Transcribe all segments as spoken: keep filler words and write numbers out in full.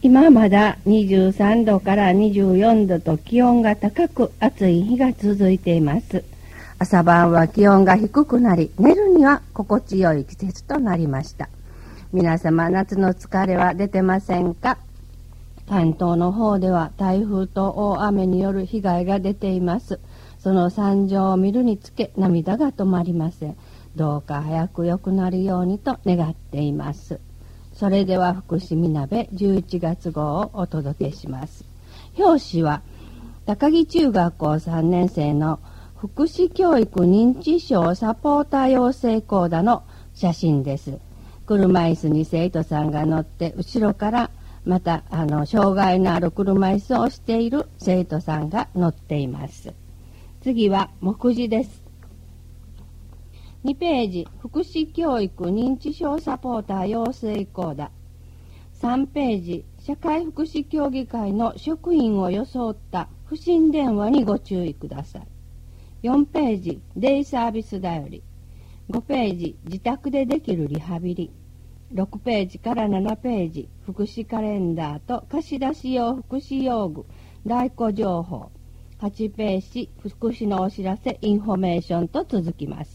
今まだにじゅうさんどからにじゅうよんどと気温が高く暑い日が続いています。朝晩は気温が低くなり、寝るには心地よい季節となりました。皆様、夏の疲れは出てませんか？関東の方では台風と大雨による被害が出ています。その惨状を見るにつけ涙が止まりません。どうか早く良くなるようにと願っています。それでは福祉みなべじゅういちがつごうをお届けします。表紙は高木中学校さんねんせいの福祉教育認知症サポーター養成講座の写真です。車椅子に生徒さんが乗って後ろからまたあの障害のある車椅子を押している生徒さんが乗っています。次は目次です。にページ、福祉教育認知症サポーター養成講座。さんページ、社会福祉協議会の職員を装った不審電話にご注意ください。よんページ、デイサービスだより。ごページ、自宅でできるリハビリ。ろくページからななページ、福祉カレンダーと貸し出し用福祉用具、代行情報。はちページ、福祉のお知らせ、インフォメーションと続きます。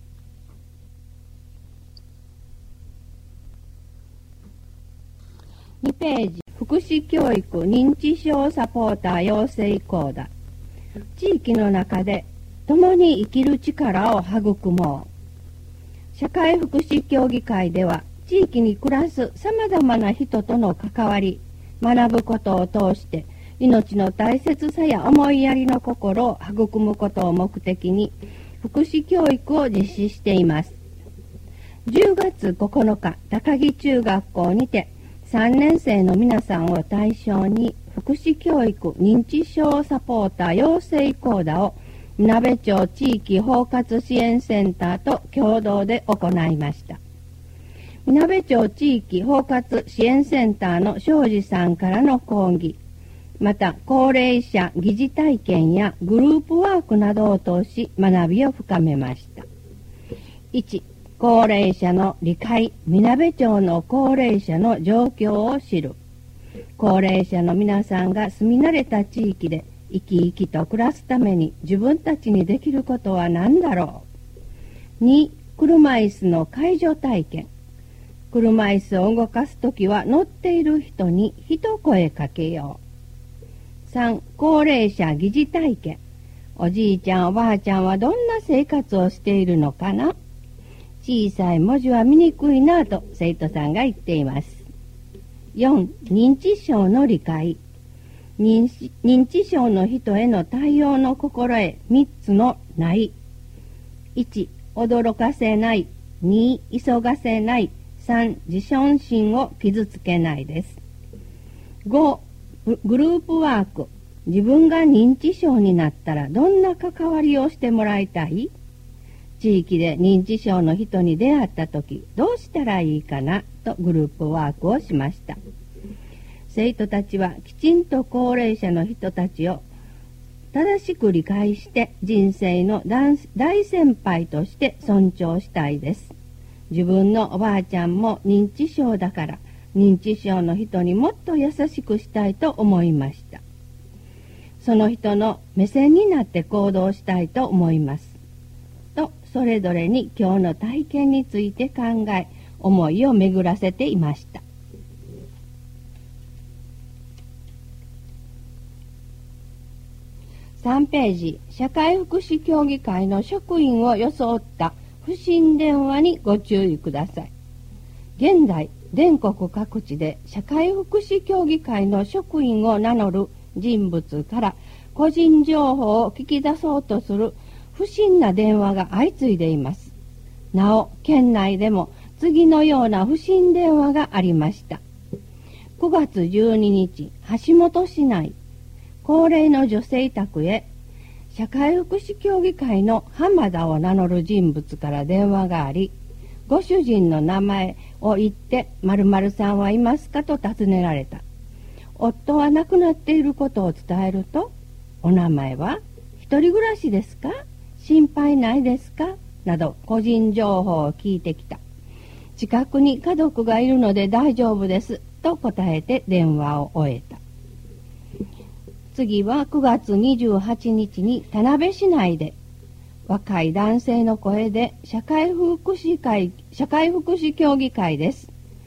にページ、福祉教育認知症サポーター養成講座。地域の中で共に生きる力を育もう。社会福祉協議会では地域に暮らすさまざまな人との関わり、学ぶことを通して命の大切さや思いやりの心を育むことを目的に福祉教育を実施しています。じゅうがつここのか、高木中学校にてさんねんせいの皆さんを対象に福祉教育認知症サポーター養成講座をみなべ町地域包括支援センターと共同で行いました。みなべ町地域包括支援センターの庄司さんからの講義、また高齢者疑似体験やグループワークなどを通し学びを深めました。いち、高齢者の理解、みなべ町の高齢者の状況を知る。高齢者の皆さんが住み慣れた地域で生き生きと暮らすために自分たちにできることは何だろう。に、車椅子の介助体験。車椅子を動かすときは乗っている人に一声かけよう。さん、高齢者疑似体験。おじいちゃんおばあちゃんはどんな生活をしているのかな。小さい文字は見にくいなぁと生徒さんが言っています。よん、認知症の理解。認知、認知症の人への対応の心得みっつのない。いち、驚かせない。に、急がせない。さん、自尊心を傷つけないです。ご、グループワーク。自分が認知症になったらどんな関わりをしてもらいたい？地域で認知症の人に出会ったときどうしたらいいかなとグループワークをしました。生徒たちはきちんと高齢者の人たちを正しく理解して人生の大先輩として尊重したいです。自分のおばあちゃんも認知症だから認知症の人にもっと優しくしたいと思いました。その人の目線になって行動したいと思います。とそれぞれに今日の体験について考え思いを巡らせていました。さんページ、社会福祉協議会の職員を装った不審電話にご注意ください。現在全国各地で社会福祉協議会の職員を名乗る人物から個人情報を聞き出そうとする不審な電話が相次いでいます。なお、県内でも次のような不審電話がありました。くがつじゅうににち、橋本市内、高齢の女性宅へ、社会福祉協議会の浜田を名乗る人物から電話があり、ご主人の名前を言って、〇〇さんはいますかと尋ねられた。夫は亡くなっていることを伝えると、お名前は一人暮らしですか？心配ないですか？など個人情報を聞いてきた。近くに家族がいるので大丈夫ですと答えて電話を終えた。次はくがつにじゅうはちにちに田辺市内で若い男性の声で社会福祉会、社会福祉協議会です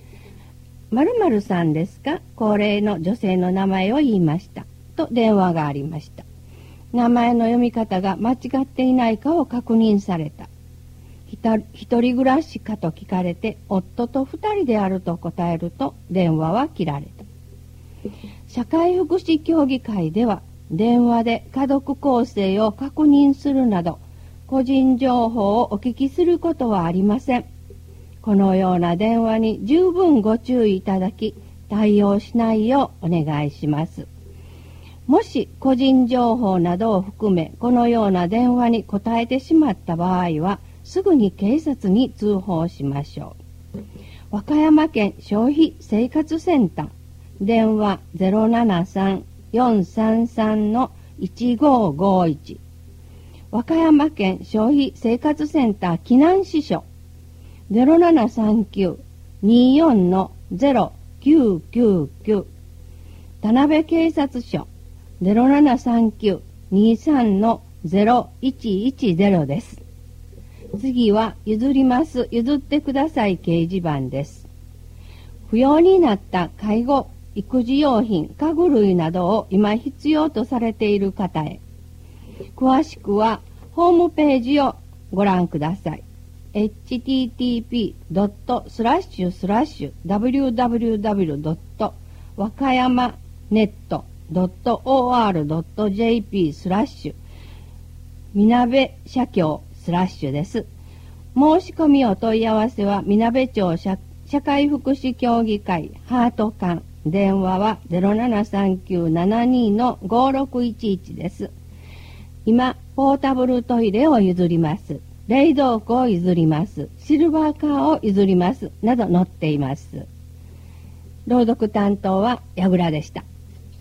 。〇〇さんですか？高齢の女性の名前を言いました。と電話がありました。名前の読み方が間違っていないかを確認された。一人暮らしかと聞かれて、夫と二人であると答えると電話は切られた。社会福祉協議会では電話で家族構成を確認するなど個人情報をお聞きすることはありません。このような電話に十分ご注意いただき対応しないようお願いします。もし個人情報などを含めこのような電話に答えてしまった場合はすぐに警察に通報しましょう。和歌山県消費生活センター電話 ゼロななさん よんさんさん のいちごごいち、和歌山県消費生活センター避難支所 ゼロななさんきゅう によん の ゼロきゅうきゅうきゅう、田辺警察署 ゼロななさんきゅう にさん の ゼロいちいちゼロ です。次は譲ります譲ってください掲示板です。不要になった介護育児用品家具類などを今必要とされている方へ、詳しくはホームページをご覧ください。エイチティーティーピードットスラッシュスラッシュダブリューダブリューダブリュードット和歌山ネットドットオーアールドットジェーピースラッシュみなべ社協スラッシュです。申し込みお問い合わせはみなべ町社社会福祉協議会ハート館電話は ゼロななさんきゅうななに のごろくいちいちです。今ポータブルトイレを譲ります、冷蔵庫を譲ります、シルバーカーを譲りますなど載っています。朗読担当は矢倉でした。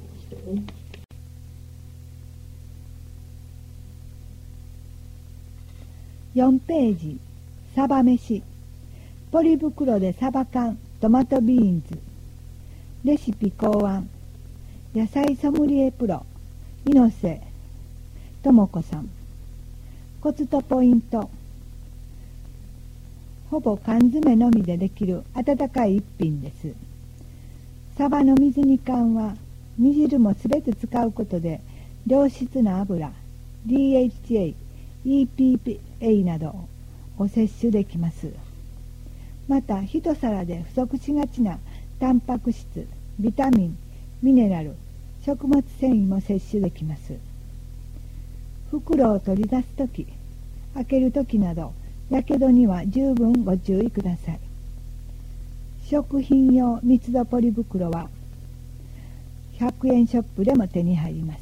よんページ、サバ飯。ポリ袋でサバ缶トマトビーンズ。レシピ考案、野菜ソムリエプロ猪瀬智子さん。コツとポイント。ほぼ缶詰のみでできる温かい一品です。サバの水煮缶は煮汁もすべて使うことで良質な油 ディーエイチエー、イーピーピーエー などを摂取できます。また一皿で不足しがちなタンパク質、ビタミン、ミネラル、食物繊維も摂取できます。袋を取り出すとき、開けるときなどやけどには十分ご注意ください。食品用密度ポリ袋はひゃくえんショップでも手に入ります。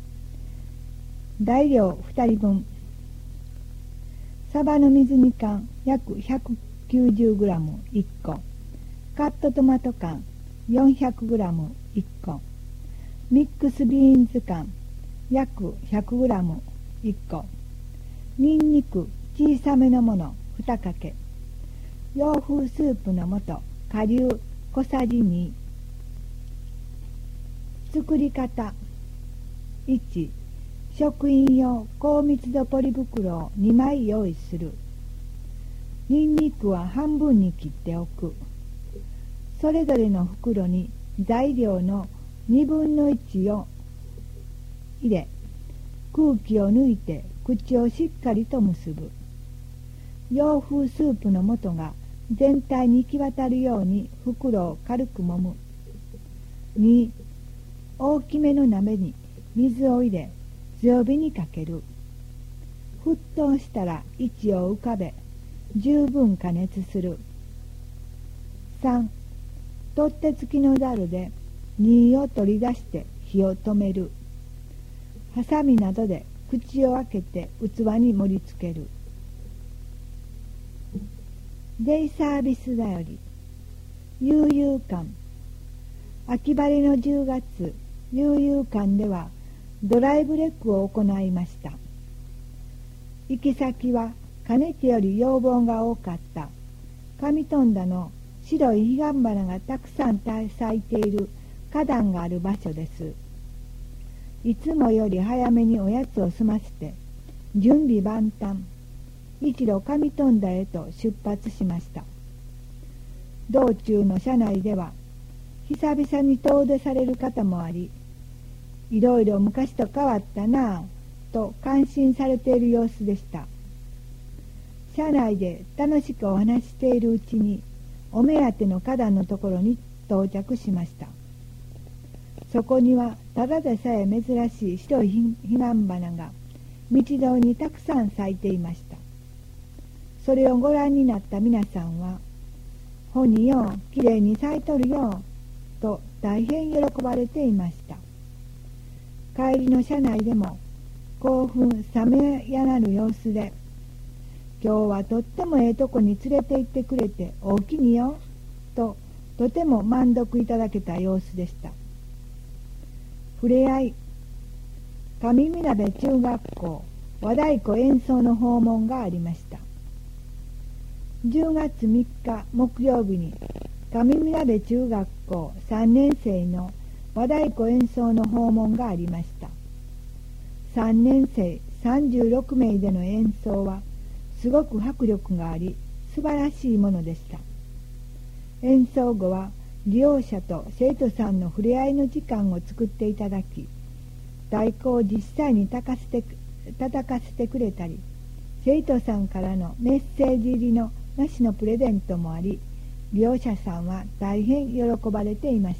材料ふたりぶん。サバの水煮缶約 ひゃくきゅうじゅうグラムいっこ、カットトマト缶 よんひゃくグラムいっこ、ミックスビーンズ缶約 ひゃくグラムいっこ、ニンニク小さめのものにかけ、洋風スープの素顆粒小さじに。作り方。いち、食品用高密度ポリ袋をにまい用意する。ニンニクは半分に切っておく。それぞれの袋に材料のにぶんのいちを入れ、空気を抜いて口をしっかりと結ぶ。洋風スープの素が全体に行き渡るように袋を軽く揉む。に、大きめの鍋に水を入れ強火にかける。沸騰したら位置を浮かべ十分加熱する。さん、取っ手付きのざるで煮を取り出して火を止める。ハサミなどで口を開けて器に盛り付ける。デイサービスだより悠々館。秋晴れのじゅうがつ、悠々館ではドライブレックを行いました。行き先はかねてより要望が多かった上富田の白い彼岸花がたくさん咲いている花壇がある場所です。いつもより早めにおやつを済ませて準備万端、一路上富田へと出発しました。道中の車内では久々に遠出される方もあり、いろいろ昔と変わったなぁと感心されている様子でした。車内で楽しくお話ししているうちにお目当ての花壇のところに到着しました。そこにはただでさえ珍しい白い彼岸花が道沿いにたくさん咲いていました。それをご覧になった皆さんは、ほによ、きれいに咲いとるよ、と大変喜ばれていました。帰りの車内でも興奮冷めやらぬ様子で、今日はとってもええとこに連れて行ってくれておおきによ、ととても満足いただけた様子でした。ふれあい、上みなべ中学校和太鼓演奏の訪問がありました。じゅうがつみっか木曜日に上みなべ中学校さんねん生の和太鼓演奏の訪問がありました。さんねん生さんじゅうろくめいでの演奏はすごく迫力があり素晴らしいものでした。演奏後は利用者と生徒さんの触れ合いの時間を作っていただき、太鼓を実際に叩かせて、叩かせてくれたり、生徒さんからのメッセージ入りの梨のプレゼントもあり、利用者さんは大変喜ばれていました。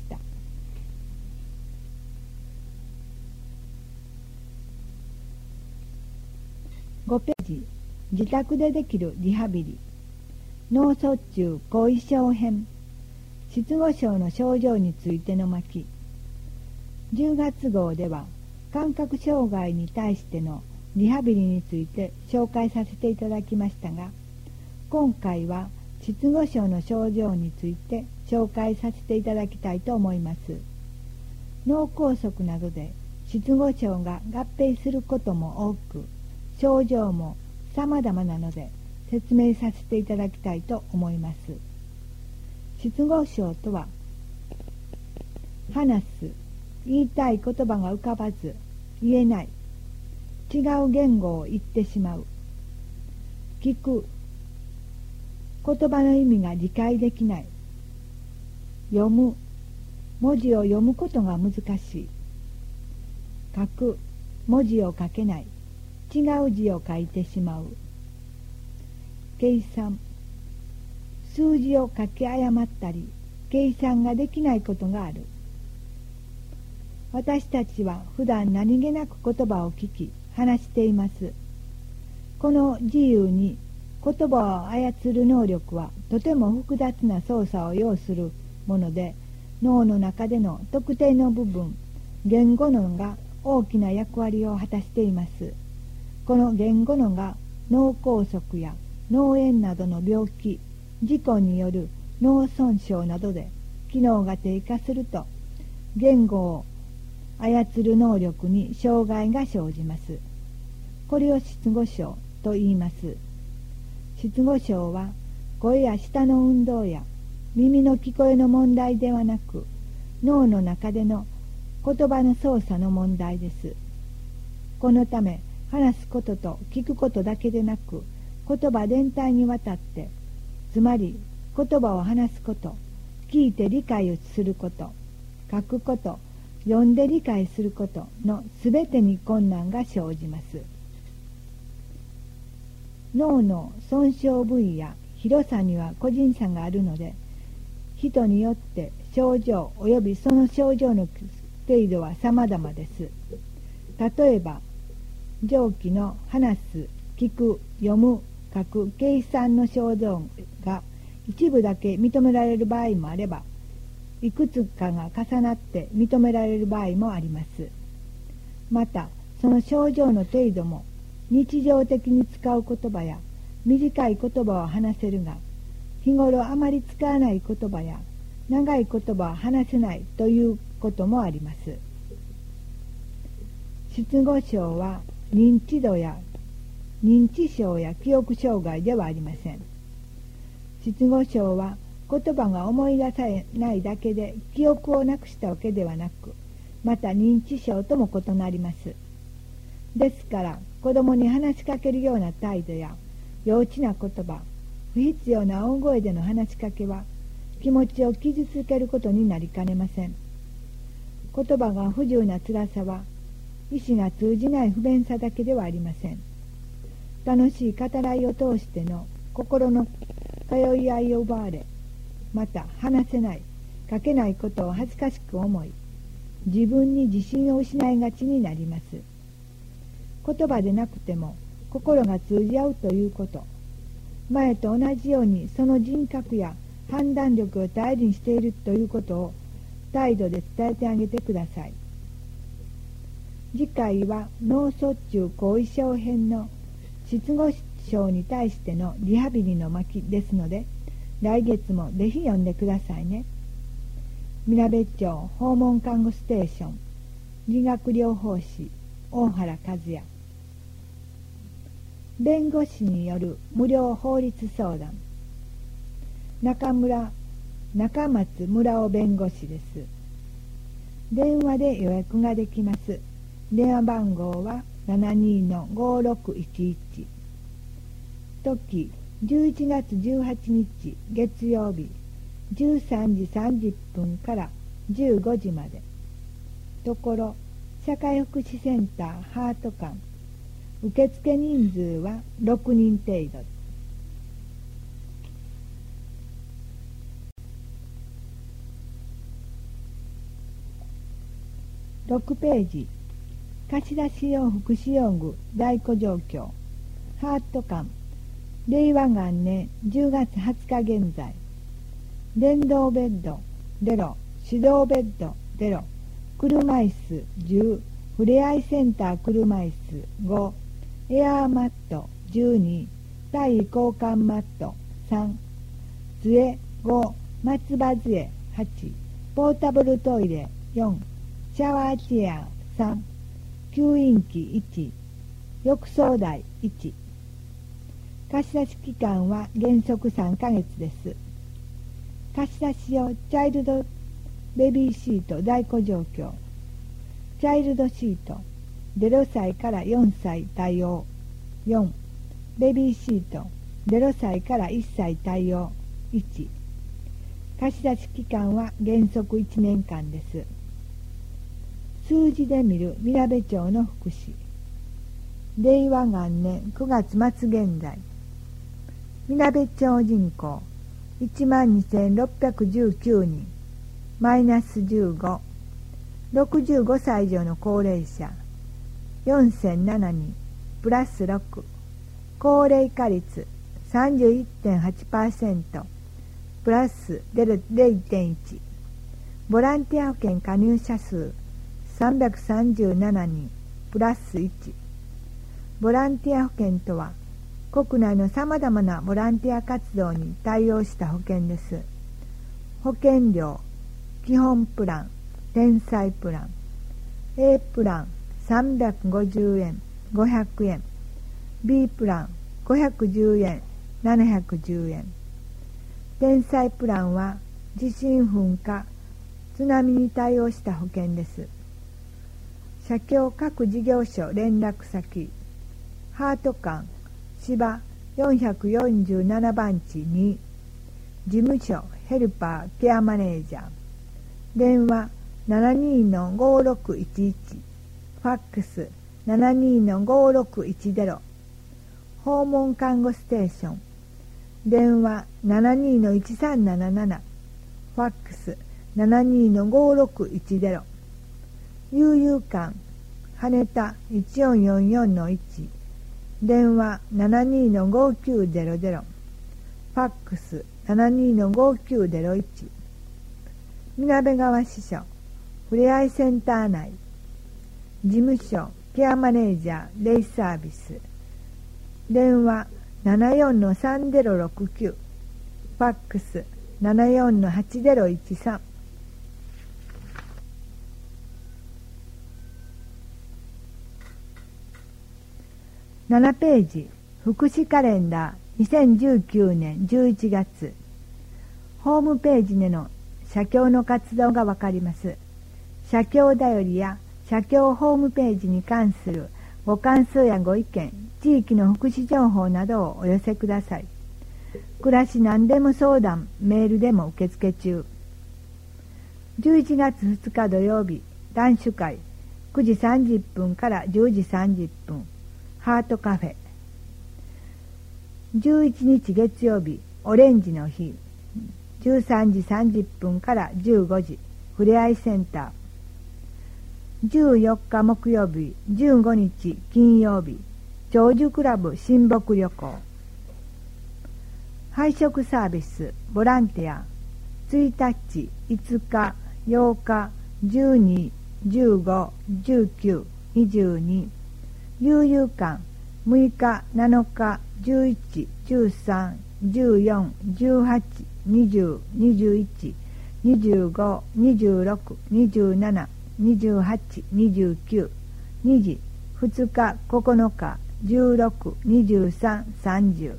ごページ、自宅でできるリハビリ、脳卒中後遺症編、失語症の症状についての巻。じゅうがつ号では感覚障害に対してのリハビリについて紹介させていただきましたが、今回は失語症の症状について紹介させていただきたいと思います。脳梗塞などで失語症が合併することも多く、症状も様々なので説明させていただきたいと思います。失語症とは、話す、言いたい言葉が浮かばず言えない、違う言語を言ってしまう、聞く、言葉の意味が理解できない、読む、文字を読むことが難しい、書く、文字を書けない、違う字を書いてしまう、計算、数字を書き誤ったり計算ができないことがある。私たちは普段何気なく言葉を聞き話しています。この自由に言葉を操る能力はとても複雑な操作を要するもので、脳の中での特定の部分、言語脳が大きな役割を果たしています。この言語脳が脳梗塞や脳炎などの病気、事故による脳損傷などで機能が低下すると、言語を操る能力に障害が生じます。これを失語症と言います。失語症は声や舌の運動や耳の聞こえの問題ではなく、脳の中での言葉の操作の問題です。このため話すことと聞くことだけでなく、言葉全体にわたって、つまり言葉を話すこと、聞いて理解をすること、書くこと、読んで理解することのすべてに困難が生じます。脳の損傷部位や広さには個人差があるので、人によって症状及びその症状の程度は様々です。例えば、上記の話す、聞く、読む、書く、計算の症状が一部だけ認められる場合もあれば、いくつかが重なって認められる場合もあります。また、その症状の程度も日常的に使う言葉や短い言葉は話せるが、日頃あまり使わない言葉や長い言葉は話せないということもあります。失語症は認知度や認知症や記憶障害ではありません。失語症は言葉が思い出さないだけで記憶をなくしたわけではなく、また認知症とも異なります。ですから子供に話しかけるような態度や幼稚な言葉、不必要な大声での話しかけは気持ちを傷つけることになりかねません。言葉が不自由な辛さは意思が通じない不便さだけではありません。楽しい語らいを通しての心の通い合いを奪われ、また話せない、書けないことを恥ずかしく思い、自分に自信を失いがちになります。言葉でなくても心が通じ合うということ、前と同じようにその人格や判断力を大事にしているということを態度で伝えてあげてください。次回は脳卒中後遺症編の失語症に対してのリハビリの巻ですので、来月もぜひ読んでくださいね。みなべ町訪問看護ステーション理学療法士大原和也。弁護士による無料法律相談。中村中松村尾弁護士です。電話で予約ができます。電話番号は ななにーのごろくいちいち。時じゅういちがつじゅうはちにち月曜日じゅうさんじさんじゅっぷんからじゅうごじまで。ところ社会福祉センターハート館。受付人数はろくにん程度。ろくページ。貸出用福祉用具在庫状況。ハート館。令和元年じゅうがつはつか現在。電動ベッドゼロ、手動ベッドゼロ、車椅子じゅう、ふれあいセンター車椅子ご、エアーマットじゅうに、体位交換マットさん、杖ご、松葉杖はち、ポータブルトイレよん、シャワーチェアさん、吸引機いち、浴槽台いち。貸し出し期間は原則さんかげつです。貸し出し用チャイルドベビーシート在庫状況。チャイルドシートゼロさいからよんさい対応よん、ベビーシートゼロさいからいっさい対応いち。貸し出し期間は原則いちねんかんです。数字で見るみなべ町の福祉。令和元年くがつ末現在。みなべ町人口いちまんにせんろっぴゃくじゅうきゅうにん、マイナスじゅうご。ろくじゅうごさい以上の高齢者よんせんななにん、プラスろく。高齢化率 さんじゅういってんはちパーセント、プラス ゼロてんいち。ボランティア保険加入者数さんびゃくさんじゅうななにん、プラスいち。ボランティア保険とは国内のさまざまなボランティア活動に対応した保険です。保険料、基本プラン、天才プラン、A プランさんびゃくごじゅうえん、ごひゃくえん、B プランごひゃくじゅうえん、ななひゃくじゅうえん。天才プランは地震噴火、津波に対応した保険です。社協各事業所連絡先、ハート館芝よんひゃくよんじゅうななばんちに、事務所ヘルパーケアマネージャー、電話 ななにーのごろくいちいち、ファックス ななにーのごろくいちゼロ、訪問看護ステーション、電話 ななにーのいちさんなななな、ファックス ななにーのごろくいちゼロ、悠々館羽田いちよんよんよんのいち、電話 ななにーのごきゅうゼロゼロ、ファックス ななにーのごきゅうゼロいち。みなべ川支所ふれあいセンター内、事務所ケアマネージャーデイサービス、電話 ななよんのさんゼロろくきゅう、ファックス ななよんのはちゼロいちさん。ななページ、福祉カレンダーにせんじゅうきゅうねんじゅういちがつ。 ホームページでの社協の活動がわかります。社協だよりや社協ホームページに関するご感想やご意見、地域の福祉情報などをお寄せください。暮らし何でも相談、メールでも受付中。じゅういちがつふつか土曜日、談酒会、くじさんじゅっぷんからじゅうじさんじゅっぷん、ハートカフェ。じゅういちにち月曜日、オレンジの日、じゅうさんじさんじゅっぷんからじゅうごじ、ふれあいセンター。じゅうよっか木曜日、じゅうごにち金曜日、長寿クラブ親睦旅行。配食サービス、ボランティア、いちにち、いつか、ようか、じゅうに、じゅうご、じゅうく、にじゅうに、悠々館、むいか、なのか、じゅういち、じゅうさん、じゅうよん、じゅうはち、にじゅう、にじゅういち、にじゅうご、にじゅうろく、にじゅうなな、にじゅうはち、にじゅうきゅう、にじ、ふつか、ここのか、じゅうろく、にじゅうさん、さんじゅう。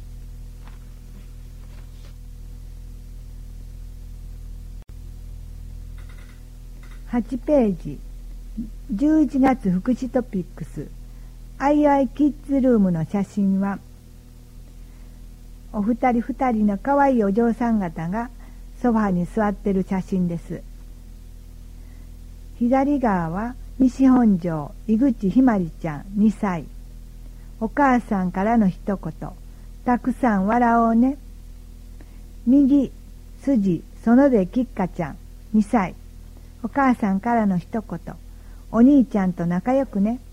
はちページ、じゅういちがつ福祉トピックス、アイアイキッズルームの写真は、お二人二人のかわいいお嬢さん方がソファに座っている写真です。左側は西本庄井口ひまりちゃんにさい。お母さんからの一言、たくさん笑おうね。右筋園部きっかちゃんにさい。お母さんからの一言、お兄ちゃんと仲良くね。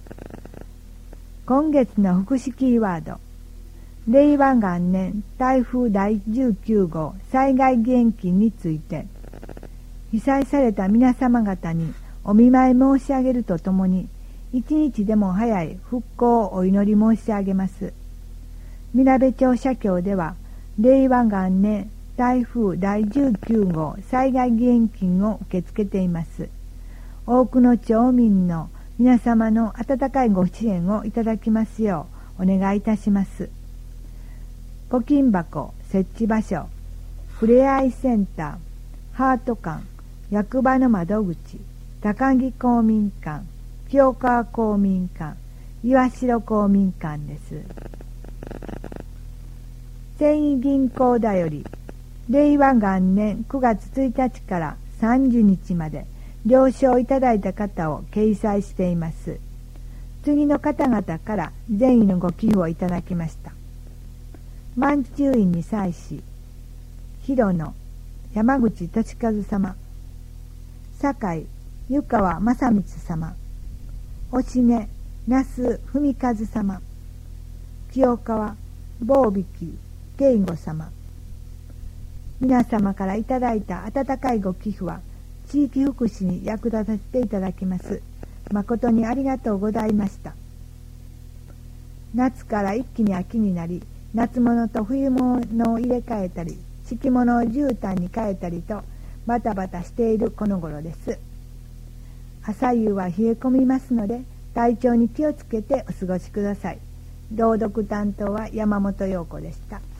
今月の福祉キーワード、れいわ元年台風だいじゅうきゅうごう災害義援金について、被災された皆様方にお見舞い申し上げるとともに、一日でも早い復興をお祈り申し上げます。みなべ町社協では、れいわ元年台風だいじゅうきゅうごう災害義援金を受け付けています。多くの町民の皆様の温かいご支援をいただきますようお願いいたします。募金箱設置場所、ふれあいセンター、ハート館、役場の窓口、高木公民館、清川公民館、岩城公民館です。繊維銀行だより、れいわ元年くがつついたちからさんじゅうにちまで了承いただいた方を掲載しています。次の方々から善意のご寄付をいただきました。万中院に際し、広野山口俊和様、堺湯川正光様、おしね那須文和様、清川坊引慶吾様。皆様からいただいた温かいご寄付は地域福祉に役立たせていただきます。誠にありがとうございました。夏から一気に秋になり、夏物と冬物を入れ替えたり、敷物を絨毯に変えたりとバタバタしているこの頃です。朝夕は冷え込みますので、体調に気をつけてお過ごしください。朗読担当は山本陽子でした。